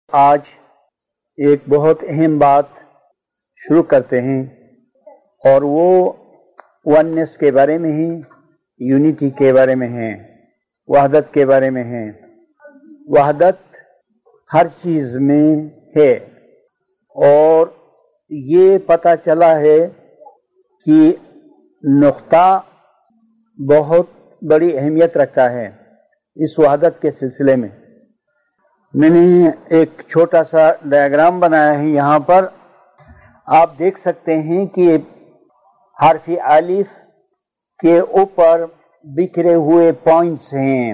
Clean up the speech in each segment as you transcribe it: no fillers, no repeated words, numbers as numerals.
آج ایک بہت اہم بات شروع کرتے ہیں اور وہ وننس کے بارے میں ہی، یونٹی کے بارے میں ہے، وحدت کے بارے میں ہے۔ وحدت ہر چیز میں ہے اور یہ پتہ چلا ہے کہ نقطہ بہت بڑی اہمیت رکھتا ہے اس وحدت کے سلسلے میں۔ میں نے ایک چھوٹا سا ڈائیگرام بنایا ہے، یہاں پر آپ دیکھ سکتے ہیں کہ حرف الف کے اوپر بکھرے ہوئے پوائنٹس ہیں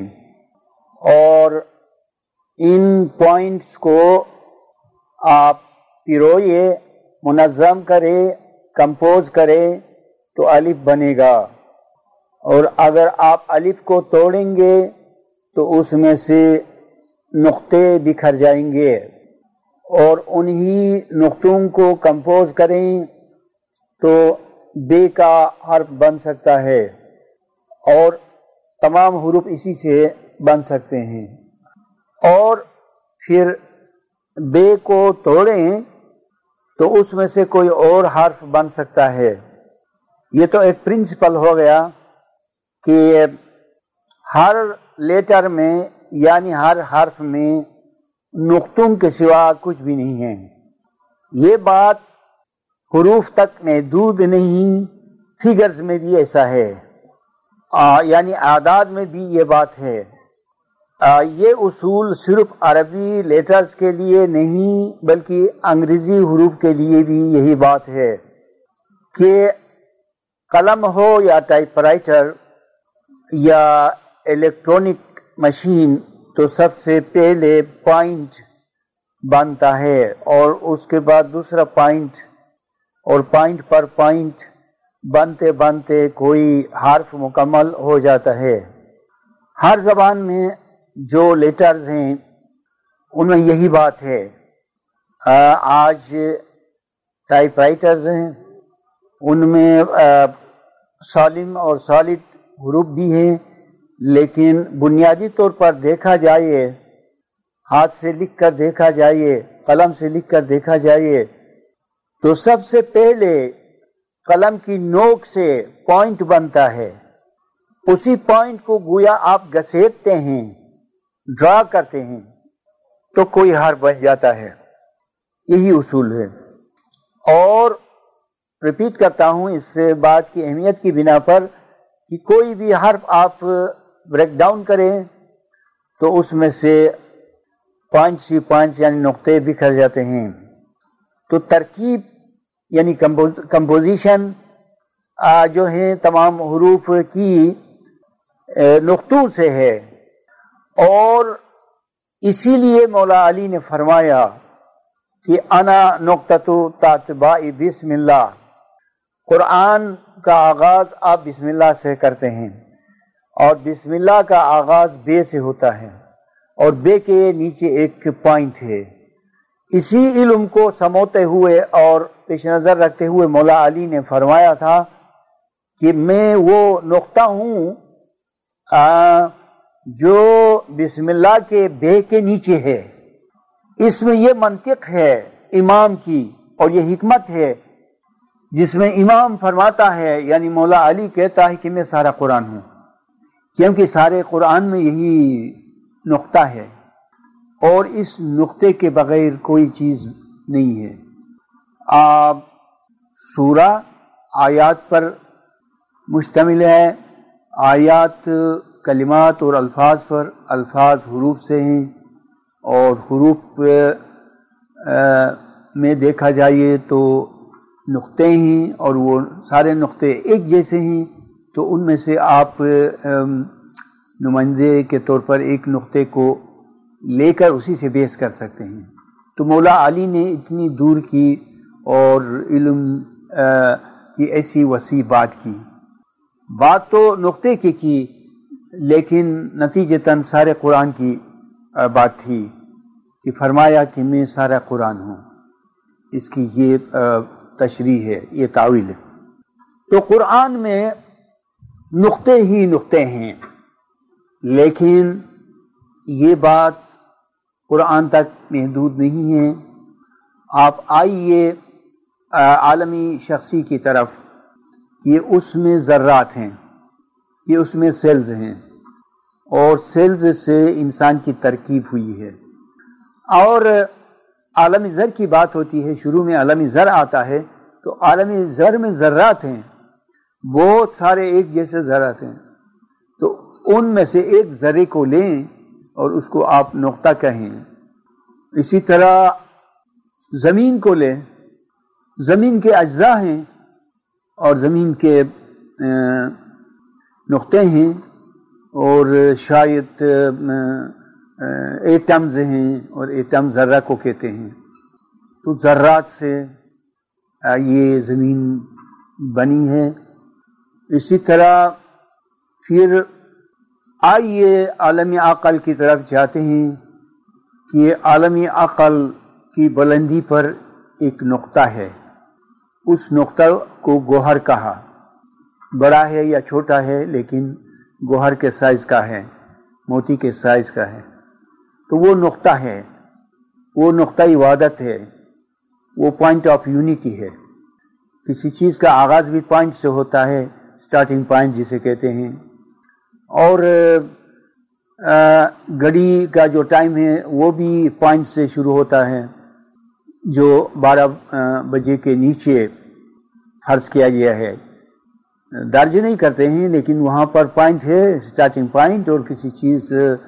اور ان پوائنٹس کو آپ پیروئے، منظم کرے، کمپوز کرے تو الف بنے گا، اور اگر آپ الف کو توڑیں گے تو اس میں سے نقطے بکھر جائیں گے، اور انہی نقطوں کو کمپوز کریں تو بے کا حرف بن سکتا ہے اور تمام حروف اسی سے بن سکتے ہیں۔ اور پھر بے کو توڑیں تو اس میں سے کوئی اور حرف بن سکتا ہے۔ یہ تو ایک پرنسپل ہو گیا کہ ہر لیٹر میں یعنی ہر حرف میں نقطوں کے سوا کچھ بھی نہیں ہے۔ یہ بات حروف تک محدود نہیں، فگرز میں بھی ایسا ہے، یعنی اعداد میں بھی یہ بات ہے۔ یہ اصول صرف عربی لیٹرز کے لیے نہیں بلکہ انگریزی حروف کے لیے بھی یہی بات ہے کہ قلم ہو یا ٹائپ رائٹر یا الیکٹرونک مشین تو سب سے پہلے پوائنٹ بنتا ہے اور اس کے بعد دوسرا پوائنٹ، اور پوائنٹ پر پوائنٹ بنتے بنتے کوئی حرف مکمل ہو جاتا ہے۔ ہر زبان میں جو لیٹرز ہیں ان میں یہی بات ہے۔ آج ٹائپ رائٹرز ہیں، ان میں سالم اور سالڈ حروف بھی ہیں، لیکن بنیادی طور پر دیکھا جائے، ہاتھ سے لکھ کر دیکھا جائے، قلم سے لکھ کر دیکھا جائے تو سب سے پہلے قلم کی نوک سے پوائنٹ بنتا ہے، اسی پوائنٹ کو گویا آپ گھسیٹتے ہیں، ڈرا کرتے ہیں تو کوئی حرف بن جاتا ہے۔ یہی اصول ہے۔ اور ریپیٹ کرتا ہوں اس بات کی اہمیت کی بنا پر کہ کوئی بھی حرف آپ بریک ڈاؤن کریں تو اس میں سے پانچ یعنی نقطے بکھر جاتے ہیں۔ تو ترکیب یعنی کمپوزیشن جو ہے تمام حروف کی نقطوں سے ہے، اور اسی لیے مولا علی نے فرمایا کہ انا نقطۃ تاتباء بسم اللہ، قرآن کا آغاز آپ بسم اللہ سے کرتے ہیں، اور بسم اللہ کا آغاز بے سے ہوتا ہے، اور بے کے نیچے ایک پوائنٹ ہے۔ اسی علم کو سموتے ہوئے اور پیش نظر رکھتے ہوئے مولا علی نے فرمایا تھا کہ میں وہ نقطہ ہوں جو بسم اللہ کے بے کے نیچے ہے۔ اس میں یہ منطق ہے امام کی اور یہ حکمت ہے جس میں امام فرماتا ہے، یعنی مولا علی کہتا ہے کہ میں سارا قرآن ہوں، کیونکہ سارے قرآن میں یہی نقطہ ہے اور اس نقطے کے بغیر کوئی چیز نہیں ہے۔ سورہ آیات پر مشتمل ہے، آیات کلمات اور الفاظ پر، الفاظ حروف سے ہیں، اور حروف میں دیکھا جائے تو نقطے ہیں اور وہ سارے نقطے ایک جیسے ہیں، تو ان میں سے آپ نمائندے کے طور پر ایک نقطے کو لے کر اسی سے بیس کر سکتے ہیں۔ تو مولا علی نے اتنی دور کی اور علم کی ایسی وسیع بات کی، بات تو نقطے کی لیکن نتیجتاً سارے قرآن کی بات تھی کہ فرمایا کہ میں سارا قرآن ہوں۔ اس کی یہ تشریح ہے، یہ تاویل ہے۔ تو قرآن میں نقطے ہی نقطے ہیں، لیکن یہ بات قرآن تک محدود نہیں ہیں. آپ آئیے عالمی شخصی کی طرف. یہ اس میں ذرات ہیں، یہ اس میں سیلز ہیں، اور سیلز سے انسان کی ترکیب ہوئی ہے. اور عالمی ذر کی بات ہوتی ہے، شروع میں عالمی ذر آتا ہے، تو عالمی ذر میں ذرات ہیں، بہت سارے ایک جیسے ذرات ہیں. تو ان میں سے ایک ذرے کو لیں اور اس کو آپ نقطہ کہیں. اسی طرح زمین کو لیں، زمین کے اجزاء ہیں اور زمین کے نقطے ہیں، اور شاید ایٹمز ہیں، اور ایٹم ذرہ کو کہتے ہیں. تو ذرات سے یہ زمین بنی ہے. اسی طرح پھر آئیے عالمی عقل کی طرف جاتے ہیں کہ عالمی عقل کی بلندی پر ایک نقطہ ہے. اس نقطہ کو گوہر کہا. بڑا ہے یا چھوٹا ہے لیکن گوہر کے سائز کا ہے، موتی کے سائز کا ہے. تو وہ نقطہ ہے، وہ نقطۂ وحدت ہے، وہ پوائنٹ آف یونٹی ہے. کسی چیز کا آغاز بھی پوائنٹ سے ہوتا ہے، سٹارٹنگ پوائنٹ جسے کہتے ہیں. اور گھڑی کا جو ٹائم ہے وہ بھی پوائنٹ سے شروع ہوتا ہے، جو 12 بجے کے نیچے فرض کیا گیا ہے. درج نہیں کرتے ہیں لیکن وہاں پر پوائنٹ ہے، سٹارٹنگ پوائنٹ. اور کسی چیز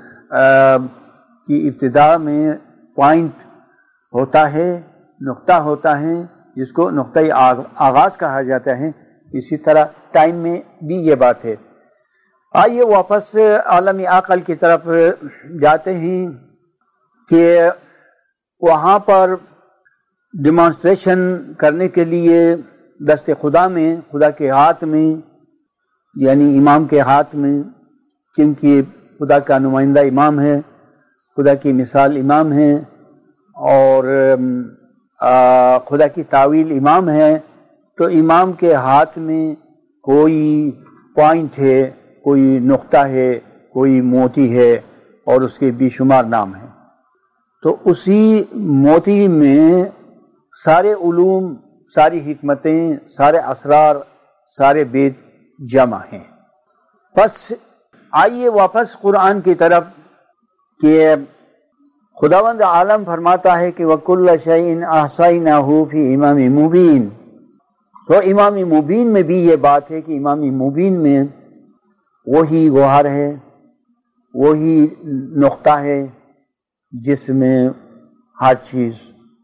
کی ابتدا میں پوائنٹ ہوتا ہے، نقطہ ہوتا ہے، جس کو نقطۂ آغاز کہا جاتا ہے. اسی طرح ٹائم میں بھی یہ بات ہے. آئیے واپس عالمی عقل کی طرف جاتے ہیں کہ وہاں پر ڈیمانسٹریشن کرنے کے لیے دست خدا میں، خدا کے ہاتھ میں، یعنی امام کے ہاتھ میں، کیونکہ خدا کا نمائندہ امام ہے، خدا کی مثال امام ہے، اور خدا کی تعویل امام ہے. تو امام کے ہاتھ میں کوئی پوائنٹ ہے، کوئی نقطہ ہے، کوئی موتی ہے، اور اس کے بے شمار نام ہیں. تو اسی موتی میں سارے علوم، ساری حکمتیں، سارے اسرار، سارے بید جمع ہیں. بس آئیے واپس قرآن کی طرف کہ خداوند عالم فرماتا ہے کہ وَكُلَّ شَيْءٍ أَحْصَيْنَاهُ فِي إِمَامٍ مُبِينٍ. تو امام مبین میں بھی یہ بات ہے کہ امام مبین میں وہی گوہر ہے، وہی نقطہ ہے جس میں ہر چیز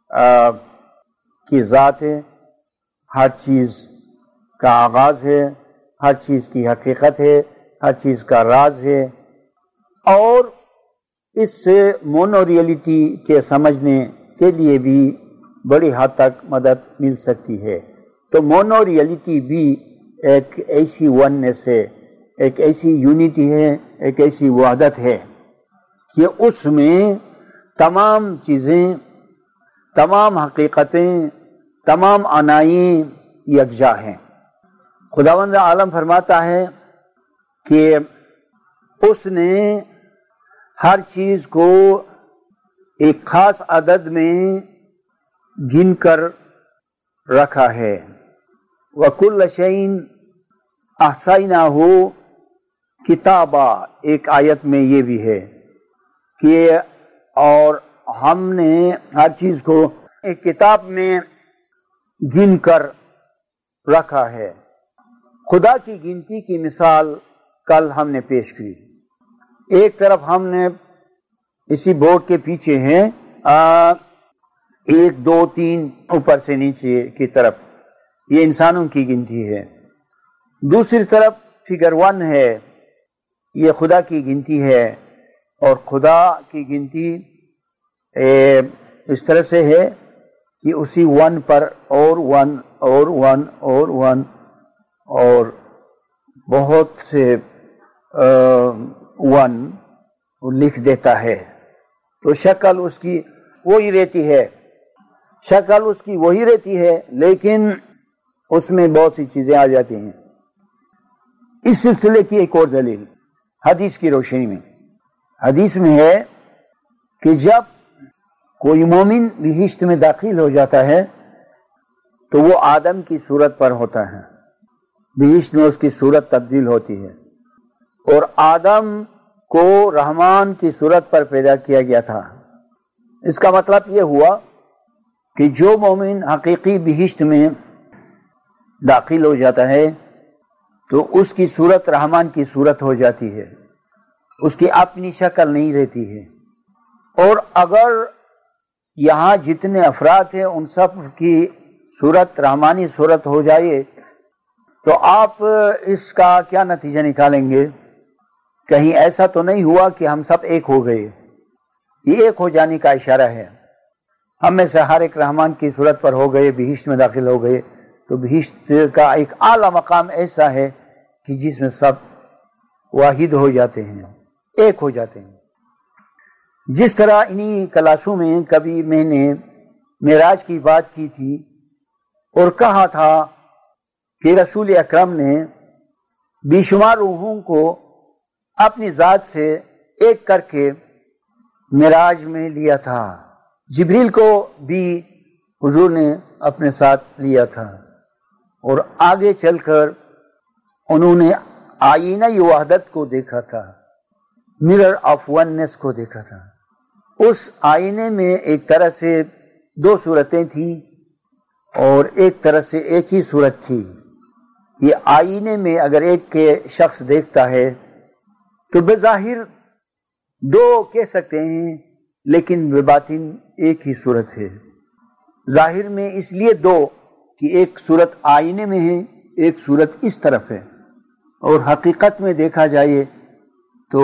کی ذات ہے، ہر چیز کا آغاز ہے، ہر چیز کی حقیقت ہے، ہر چیز کا راز ہے. اور اس سے مونو ریئلٹی کے سمجھنے کے لیے بھی بڑی حد تک مدد مل سکتی ہے. تو مونو ریئلٹی بھی ایک ایسی وننس ہے، ایک ایسی یونٹی ہے، ایک ایسی وحدت ہے کہ اس میں تمام چیزیں، تمام حقیقتیں، تمام عناصر یکجا ہیں. خداوند عالم فرماتا ہے کہ اس نے ہر چیز کو ایک خاص عدد میں گن کر رکھا ہے. وَكُلَّ شَيْءٍ أَحْصَيْنَاهُ کتابہ. ایک آیت میں یہ بھی ہے کہ اور ہم نے ہر چیز کو ایک کتاب میں گن کر رکھا ہے. خدا کی گنتی کی مثال کل ہم نے پیش کی. ایک طرف ہم نے اسی بورڈ کے پیچھے ہیں 1 2 3 اوپر سے نیچے کی طرف، یہ انسانوں کی گنتی ہے. دوسری طرف فگر 1 ہے، یہ خدا کی گنتی ہے. اور خدا کی گنتی اس طرح سے ہے کہ اسی 1 پر اور 1 اور 1 اور 1 اور بہت سے 1 لکھ دیتا ہے. تو شکل اس کی وہی رہتی ہے، شکل اس کی وہی رہتی ہے، لیکن اس میں بہت سی چیزیں آ جاتی ہیں. اس سلسلے کی ایک اور دلیل حدیث کی روشنی میں، حدیث میں ہے کہ جب کوئی مومن بہشت میں داخل ہو جاتا ہے تو وہ آدم کی صورت پر ہوتا ہے، بہشت میں اس کی صورت تبدیل ہوتی ہے، اور آدم کو رحمان کی صورت پر پیدا کیا گیا تھا۔ اس کا مطلب یہ ہوا کہ جو مومن حقیقی بہشت میں داخل ہو جاتا ہے تو اس کی صورت رحمان کی صورت ہو جاتی ہے، اس کی اپنی شکل نہیں رہتی ہے۔ اور اگر یہاں جتنے افراد ہیں ان سب کی صورت رحمانی صورت ہو جائے تو آپ اس کا کیا نتیجہ نکالیں گے؟ کہیں ایسا تو نہیں ہوا کہ ہم سب ایک ہو گئے؟ یہ ایک ہو جانے کا اشارہ ہے۔ ہم میں سے ہر ایک رحمان کی صورت پر ہو گئے، بہشت میں داخل ہو گئے، تو بہشت کا ایک اعلیٰ مقام ایسا ہے کہ جس میں سب واحد ہو جاتے ہیں، ایک ہو جاتے ہیں۔ جس طرح انہی کلاسوں میں کبھی میں نے معراج کی بات کی تھی اور کہا تھا کہ رسول اکرم نے بے شمار روحوں کو اپنی ذات سے ایک کر کے معراج میں لیا تھا، جبریل کو بھی حضور نے اپنے ساتھ لیا تھا، اور آگے چل کر انہوں نے آئینہ وحدت کو دیکھا تھا، مرر آف وننس کو دیکھا تھا۔ اس آئینے میں ایک طرح سے دو صورتیں تھیں اور ایک طرح سے ایک ہی صورت تھی۔ یہ آئینے میں اگر ایک کے شخص دیکھتا ہے تو بظاہر دو کہہ سکتے ہیں، لیکن بباطن ایک ہی صورت ہے۔ ظاہر میں اس لیے دو کہ ایک صورت آئینے میں ہے، ایک صورت اس طرف ہے، اور حقیقت میں دیکھا جائے تو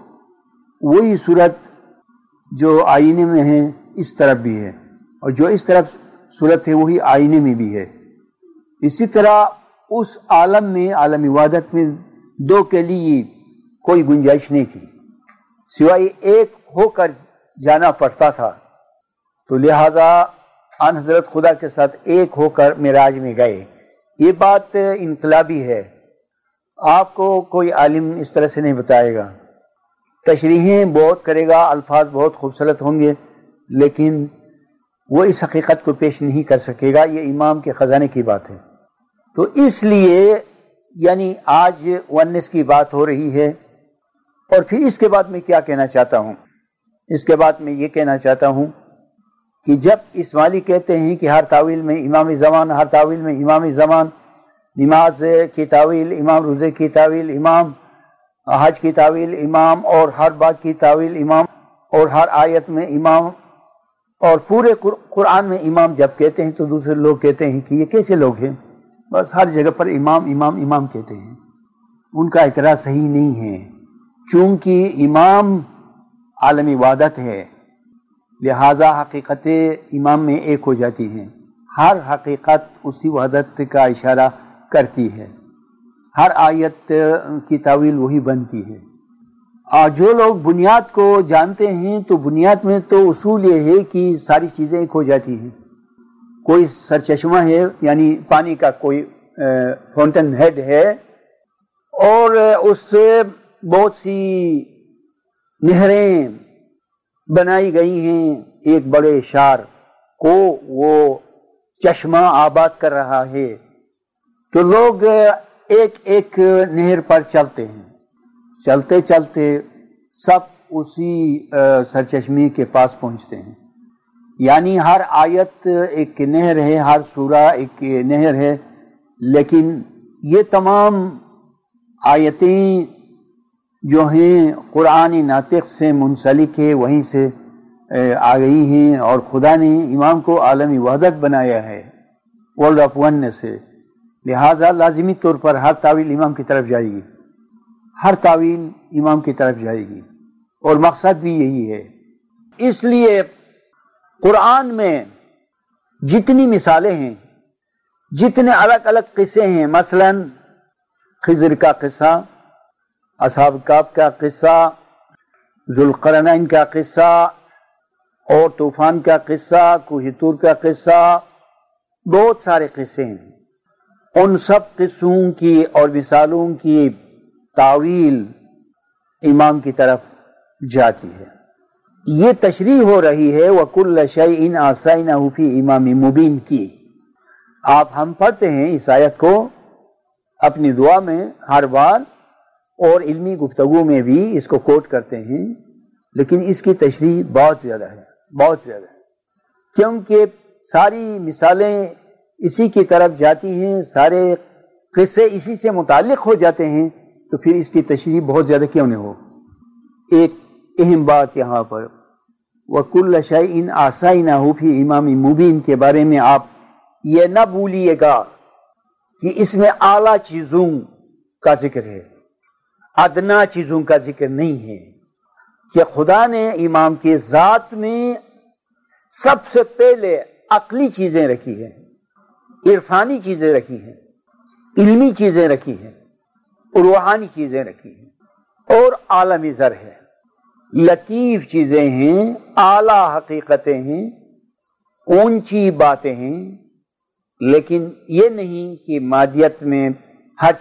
وہی صورت جو آئینے میں ہے اس طرف بھی ہے، اور جو اس طرف صورت ہے وہی آئینے میں بھی ہے۔ اسی طرح اس عالم میں، عالم وحدت میں دو کے لیے کوئی گنجائش نہیں تھی، سوائے ایک ہو کر جانا پڑتا تھا۔ تو لہذا آن حضرت خدا کے ساتھ ایک ہو کر معراج میں گئے۔ یہ بات انقلابی ہے، آپ کو کوئی عالم اس طرح سے نہیں بتائے گا۔ تشریحیں بہت کرے گا، الفاظ بہت خوبصورت ہوں گے، لیکن وہ اس حقیقت کو پیش نہیں کر سکے گا۔ یہ امام کے خزانے کی بات ہے۔ تو اس لیے یعنی آج ونس کی بات ہو رہی ہے، اور پھر اس کے بعد میں کیا کہنا چاہتا ہوں؟ اس کے بعد میں یہ کہنا چاہتا ہوں کہ جب اسماعیلی کہتے ہیں کہ ہر تعویل میں امام زمان، ہر تعویل میں امام زمان، نماز کی تعویل امام، روزے کی تعویل امام، حج کی تعویل امام، اور ہر بات کی تعویل امام، اور ہر آیت میں امام، اور پورے قرآن میں امام جب کہتے ہیں تو دوسرے لوگ کہتے ہیں کہ یہ کیسے لوگ ہیں؟ بس ہر جگہ پر امام امام امام کہتے ہیں۔ ان کا اعتراض صحیح نہیں ہے، چونکہ امام عالمی وحدت ہے، لہذا حقیقت امام میں ایک ہو جاتی ہیں۔ ہر حقیقت اسی وحدت کا اشارہ کرتی ہے، ہر آیت کی تعویل وہی بنتی ہے۔ جو لوگ بنیاد کو جانتے ہیں تو بنیاد میں تو اصول یہ ہے کہ ساری چیزیں ایک ہو جاتی ہیں۔ کوئی سرچشمہ ہے، یعنی پانی کا کوئی فاؤنٹن ہیڈ ہے، اور اس سے بہت سی نہریں بنائی گئی ہیں، ایک بڑے شار کو وہ چشمہ آباد کر رہا ہے، تو لوگ ایک ایک نہر پر چلتے ہیں، چلتے چلتے سب اسی سرچشمے کے پاس پہنچتے ہیں۔ یعنی ہر آیت ایک نہر ہے، ہر سورہ ایک نہر ہے، لیکن یہ تمام آیتیں جو ہیں قرآن ناطق سے منسلک ہے، وہیں سے آ گئی ہیں، اور خدا نے امام کو عالمی وحدت بنایا ہے، ورلڈ آف ون سے، لہذا لازمی طور پر ہر تعویل امام کی طرف جائے گی، ہر تعویل امام کی طرف جائے گی، اور مقصد بھی یہی ہے۔ اس لیے قرآن میں جتنی مثالیں ہیں، جتنے الگ الگ قصے ہیں، مثلا خضر کا قصہ، اصحاب کہف کا قصہ، ذوالقرنین کا قصہ، اور طوفان کا قصہ، کوہ طور کا قصہ، بہت سارے قصے ہیں۔ ان سب قصوں کی اور مثالوں کی تعویل امام کی طرف جاتی ہے۔ یہ تشریح ہو رہی ہے وَكُلَّ شَيْءٍ أَحْصَيْنَاهُ فِي إِمَامٍ مُبِينٍ کی. ہم پڑھتے ہیں اس آیت کو اپنی دعا میں ہر بار اور علمی گفتگو میں بھی اس کو کوٹ کرتے ہیں، لیکن اس کی تشریح بہت زیادہ ہے، بہت زیادہ ہے، کیونکہ ساری مثالیں اسی کی طرف جاتی ہیں، سارے قصے اسی سے متعلق ہو جاتے ہیں، تو پھر اس کی تشریح بہت زیادہ کیوں نہیں ہو. ایک اہم بات یہاں پر وَكُلَّ شَيْءٍ أَحْصَيْنَاهُ فِي إِمَامٍ مُبِينٍ کے بارے میں آپ یہ نہ بھولیے گا کہ اس میں اعلیٰ چیزوں کا ذکر ہے، ادنا چیزوں کا ذکر نہیں ہے، کہ خدا نے امام کی ذات میں سب سے پہلے عقلی چیزیں رکھی ہیں، عرفانی چیزیں رکھی ہیں، علمی چیزیں رکھی ہیں، روحانی چیزیں رکھی ہیں، اور عالمی زر ہے، لطیف چیزیں ہیں، اعلیٰ حقیقتیں ہیں، اونچی باتیں ہیں. لیکن یہ نہیں کہ مادیت میں ہر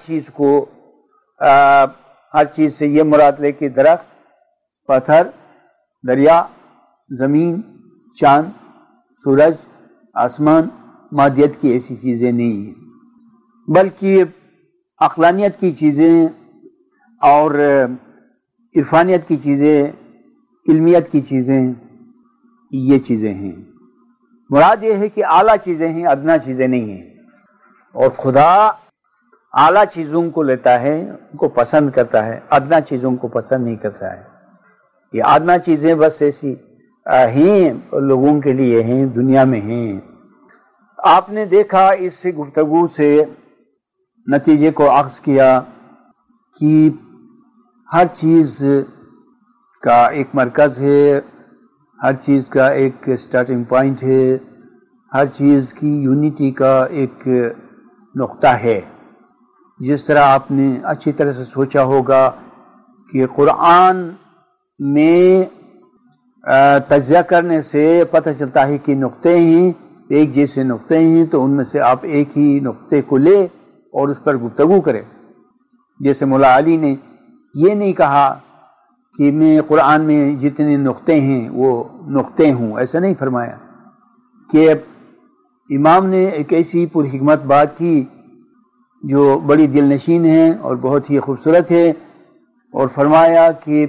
چیز سے یہ مراد لے کہ درخت، پتھر، دریا، زمین، چاند، سورج، آسمان مادیت کی ایسی چیزیں نہیں ہیں، بلکہ عقلانیت کی چیزیں اور عرفانیت کی چیزیں، علمیت کی چیزیں، یہ چیزیں ہیں. مراد یہ ہے کہ اعلیٰ چیزیں ہیں، ادنا چیزیں نہیں ہیں. اور خدا اعلیٰ چیزوں کو لیتا ہے، ان کو پسند کرتا ہے، ادنا چیزوں کو پسند نہیں کرتا ہے. یہ ادنا چیزیں بس ایسی ہیں، لوگوں کے لیے ہیں، دنیا میں ہیں. آپ نے دیکھا اس گفتگو سے نتیجے کو اخذ کیا کہ ہر چیز کا ایک مرکز ہے، ہر چیز کا ایک سٹارٹنگ پوائنٹ ہے، ہر چیز کی یونٹی کا ایک نقطہ ہے. جس طرح آپ نے اچھی طرح سے سوچا ہوگا کہ قرآن میں تجزیہ کرنے سے پتہ چلتا ہے کہ نقطے ہیں، ایک جیسے نقطے ہیں، تو ان میں سے آپ ایک ہی نقطے کو لے اور اس پر گفتگو کریں. جیسے مولا علی نے یہ نہیں کہا کہ میں قرآن میں جتنے نقطے ہیں وہ نقطے ہوں، ایسا نہیں فرمایا. کہ امام نے ایک ایسی پر حکمت بات کی جو بڑی دل نشین ہے اور بہت ہی خوبصورت ہے، اور فرمایا کہ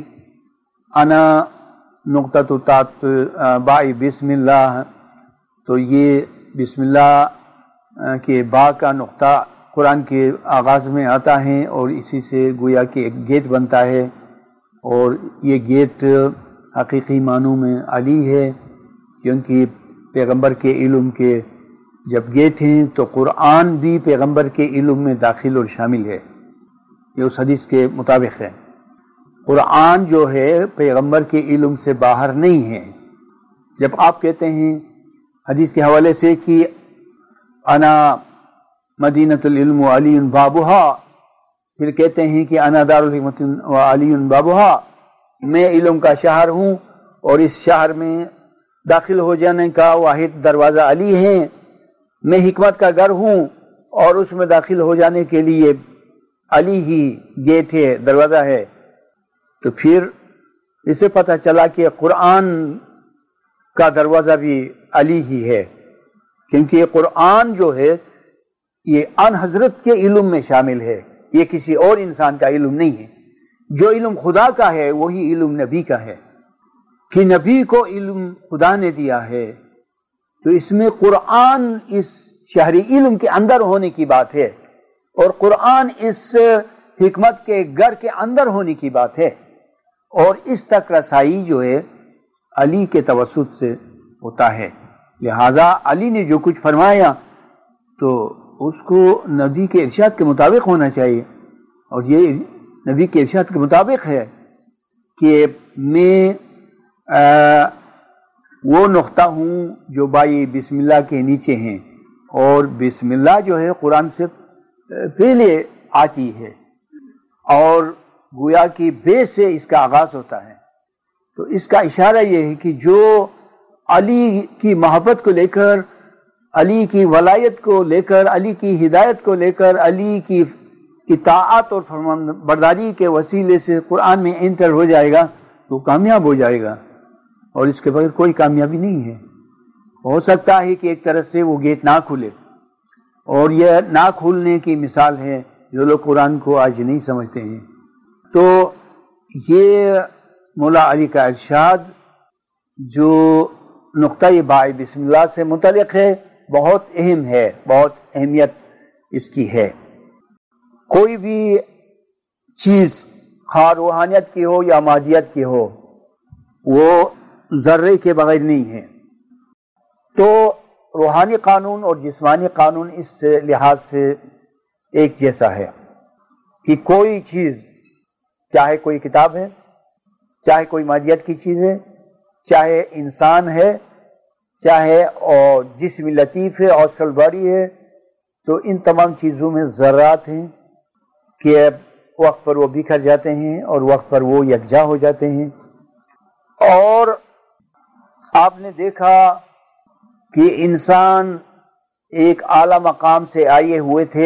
انا نقطۃ تات بائی بسم اللہ. تو یہ بسم اللہ کے با کا نقطہ قرآن کے آغاز میں آتا ہے، اور اسی سے گویا کہ ایک گیٹ بنتا ہے، اور یہ گیٹ حقیقی معنوں میں علی ہے، کیونکہ پیغمبر کے علم کے جب گیٹ ہیں تو قرآن بھی پیغمبر کے علم میں داخل اور شامل ہے. یہ اس حدیث کے مطابق ہے. قرآن جو ہے پیغمبر کے علم سے باہر نہیں ہے. جب آپ کہتے ہیں حدیث کے حوالے سے کہ انا مدینۃ العلم و علی بابھا، پھر کہتے ہیں کہ انا دار الحکمت و علی بابھا، میں علم کا شہر ہوں اور اس شہر میں داخل ہو جانے کا واحد دروازہ علی ہے، میں حکمت کا گھر ہوں اور اس میں داخل ہو جانے کے لیے علی ہی گیٹ ہے، دروازہ ہے. تو پھر اسے پتہ چلا کہ قرآن کا دروازہ بھی علی ہی ہے، کیونکہ یہ قرآن جو ہے یہ ان حضرت کے علم میں شامل ہے، یہ کسی اور انسان کا علم نہیں ہے. جو علم خدا کا ہے وہی علم نبی کا ہے، کہ نبی کو علم خدا نے دیا ہے. تو اس میں قرآن اس شہری علم کے اندر ہونے کی بات ہے، اور قرآن اس حکمت کے گھر کے اندر ہونے کی بات ہے، اور اس تک رسائی جو ہے علی کے توسط سے ہوتا ہے. لہذا علی نے جو کچھ فرمایا تو اس کو نبی کے ارشاد کے مطابق ہونا چاہیے، اور یہ نبی کے ارشاد کے مطابق ہے کہ میں وہ نقطہ ہوں جو بائی بسم اللہ کے نیچے ہیں، اور بسم اللہ جو ہے قرآن سے پہلے آتی ہے، اور گویا کہ بے سے اس کا آغاز ہوتا ہے. تو اس کا اشارہ یہ ہے کہ جو علی کی محبت کو لے کر، علی کی ولایت کو لے کر، علی کی ہدایت کو لے کر، علی کی اطاعت اور فرمان برداری کے وسیلے سے قرآن میں انٹر ہو جائے گا تو کامیاب ہو جائے گا. اور اس کے بغیر کوئی کامیابی نہیں ہے۔ ہو سکتا ہے کہ ایک طرف سے وہ گیٹ نہ کھلے، اور یہ نہ کھولنے کی مثال ہے جو لوگ قرآن کو آج نہیں سمجھتے ہیں۔ تو یہ مولا علی کا ارشاد جو نقطۂ بائے بسم اللہ سے متعلق ہے بہت اہم ہے، بہت اہمیت اس کی ہے۔ کوئی بھی چیز خواہ روحانیت کی ہو یا مادیت کی ہو وہ ذرے کے بغیر نہیں ہے۔ تو روحانی قانون اور جسمانی قانون اس لحاظ سے ایک جیسا ہے کہ کوئی چیز، چاہے کوئی کتاب ہے، چاہے کوئی مادیت کی چیز ہے، چاہے انسان ہے، چاہے اور جسم لطیف ہے، اوسل باڈی ہے، تو ان تمام چیزوں میں ذرات ہیں کہ وقت پر وہ بکھر جاتے ہیں اور وقت پر وہ یکجا ہو جاتے ہیں۔ اور آپ نے دیکھا کہ انسان ایک اعلیٰ مقام سے آئے ہوئے تھے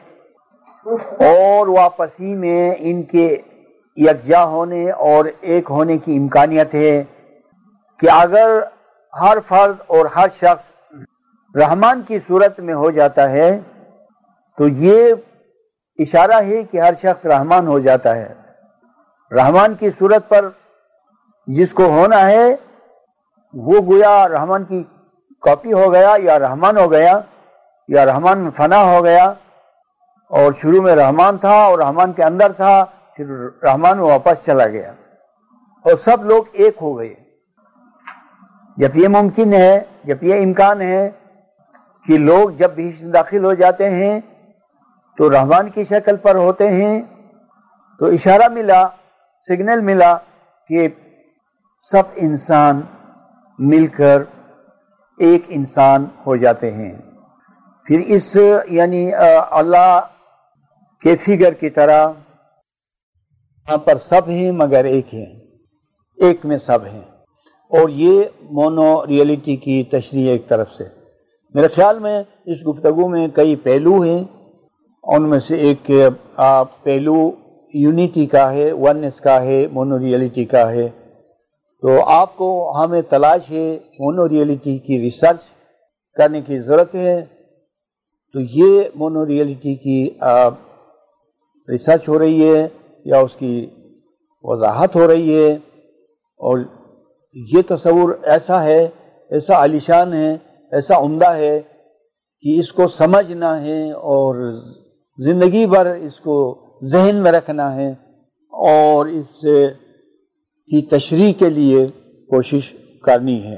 اور واپسی میں ان کے یکجا ہونے اور ایک ہونے کی امکانیت ہے کہ اگر ہر فرد اور ہر شخص رحمان کی صورت میں ہو جاتا ہے تو یہ اشارہ ہے کہ ہر شخص رحمان ہو جاتا ہے۔ رحمان کی صورت پر جس کو ہونا ہے وہ گویا رحمان کی کاپی ہو گیا یا رحمان ہو گیا یا رحمان میں فنا ہو گیا، اور شروع میں رحمان تھا اور رحمان کے اندر تھا، پھر رحمان میں واپس چلا گیا اور سب لوگ ایک ہو گئے۔ جب یہ ممکن ہے، جب یہ امکان ہے کہ لوگ جب بھی داخل ہو جاتے ہیں تو رحمان کی شکل پر ہوتے ہیں، تو اشارہ ملا، سگنل ملا کہ سب انسان مل کر ایک انسان ہو جاتے ہیں۔ پھر اس یعنی اللہ کے فگر کی طرح یہاں پر سب ہیں مگر ایک ہیں، ایک میں سب ہیں، اور یہ مونو ریئلٹی کی تشریح ایک طرف سے۔ میرے خیال میں اس گفتگو میں کئی پہلو ہیں، ان میں سے ایک پہلو یونٹی کا ہے، ونس کا ہے، مونو ریئلٹی کا ہے۔ تو آپ کو ہمیں تلاش ہے مونو ریئلٹی کی ریسرچ کرنے کی ضرورت ہے۔ تو یہ مونو ریئلٹی کی ریسرچ ہو رہی ہے یا اس کی وضاحت ہو رہی ہے، اور یہ تصور ایسا ہے، ایسا عالیشان ہے، ایسا عمدہ ہے کہ اس کو سمجھنا ہے اور زندگی بھر اس کو ذہن میں رکھنا ہے اور اس کی تشریح کے لیے کوشش کرنی ہے۔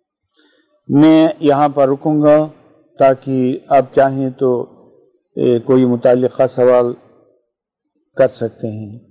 میں یہاں پر رکوں گا تاکہ آپ چاہیں تو کوئی متعلقہ سوال کر سکتے ہیں۔